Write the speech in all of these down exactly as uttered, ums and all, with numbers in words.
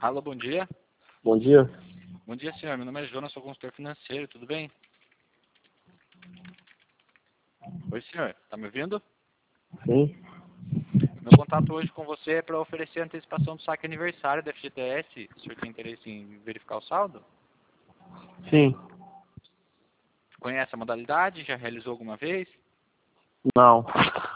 Alô, bom dia. Bom dia. Bom dia, senhor. Meu nome é Jonas, sou consultor financeiro, tudo bem? Oi, senhor. Tá me ouvindo? Sim. Meu contato hoje com você é para oferecer a antecipação do saque aniversário da F G T S. O senhor tem interesse em verificar o saldo? Sim. Conhece a modalidade? Já realizou alguma vez? Não.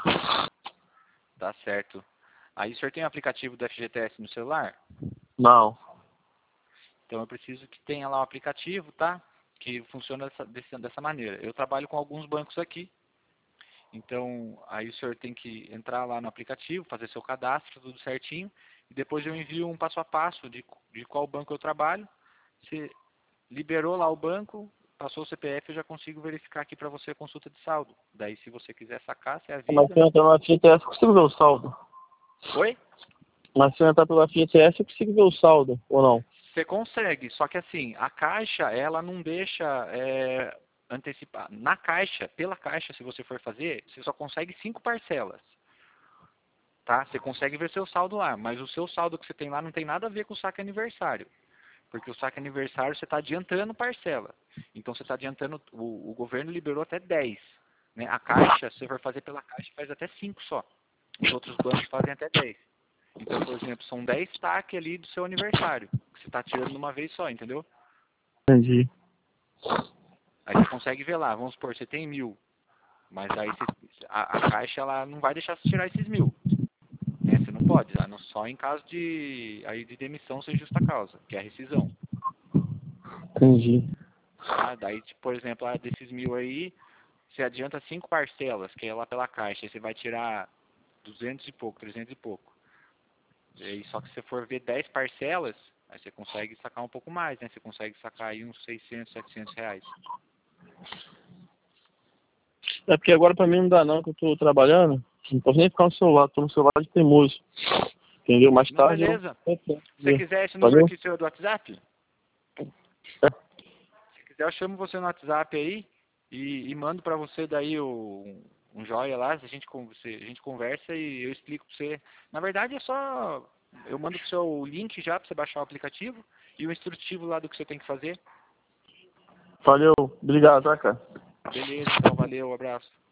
Tá certo. Aí o senhor tem o aplicativo da F G T S no celular? Não. Então eu preciso que tenha lá o aplicativo, tá? Que funciona dessa, dessa, dessa maneira. Eu trabalho com alguns bancos aqui. Então, aí o senhor tem que entrar lá no aplicativo, fazer seu cadastro, tudo certinho. E depois eu envio um passo a passo de, de qual banco eu trabalho. Você liberou lá o banco, passou o C P F, eu já consigo verificar aqui para você a consulta de saldo. Daí, se você quiser sacar, você Mas avisa. se eu entrar no F G T S, eu consigo ver o saldo. Oi? Mas se eu entrar pelo F G T S, eu consigo ver o saldo, ou não? Você consegue, só que assim, a Caixa, ela não deixa é, antecipar. Na Caixa, pela Caixa, se você for fazer, você só consegue cinco parcelas. Tá? Você consegue ver seu saldo lá, mas o seu saldo que você tem lá não tem nada a ver com o saque aniversário. Porque o saque aniversário você está adiantando parcela. Então você está adiantando, o, o governo liberou até dez. Né? A Caixa, se você for fazer pela Caixa, faz até cinco só. Os outros bancos fazem até dez. Então, por exemplo, são dez saques ali do seu aniversário, que você está tirando de uma vez só, entendeu? Entendi. Aí você consegue ver lá, vamos supor, você tem mil, mas aí você, a, a Caixa ela não vai deixar você tirar esses mil. Né? Você não pode, ah, não- só em caso de, aí de demissão sem justa causa, que é a rescisão. Entendi. Tá? Daí, tipo, por exemplo, ah, desses mil aí, você adianta cinco parcelas, que é lá pela Caixa, aí você vai tirar duzentos e pouco, trezentos e pouco. E aí, só que se você for ver dez parcelas, aí você consegue sacar um pouco mais, né? Você consegue sacar aí uns seiscentos, setecentos reais. É porque agora pra mim não dá não, que eu tô trabalhando. Não posso nem ficar no celular, tô no celular de teimoso. Entendeu? Mais Não, tarde eu... beleza. Se você quiser esse número Valeu? aqui seu é do WhatsApp, É. se quiser eu chamo você no WhatsApp aí e, e mando pra você daí o, um joia lá, a gente, con- você- a gente conversa e eu explico pra você. Na verdade é só, eu mando pro seu link já pra você baixar o aplicativo e o instrutivo lá do que você tem que fazer. Valeu. Obrigado, tá, cara? Beleza, então valeu, abraço.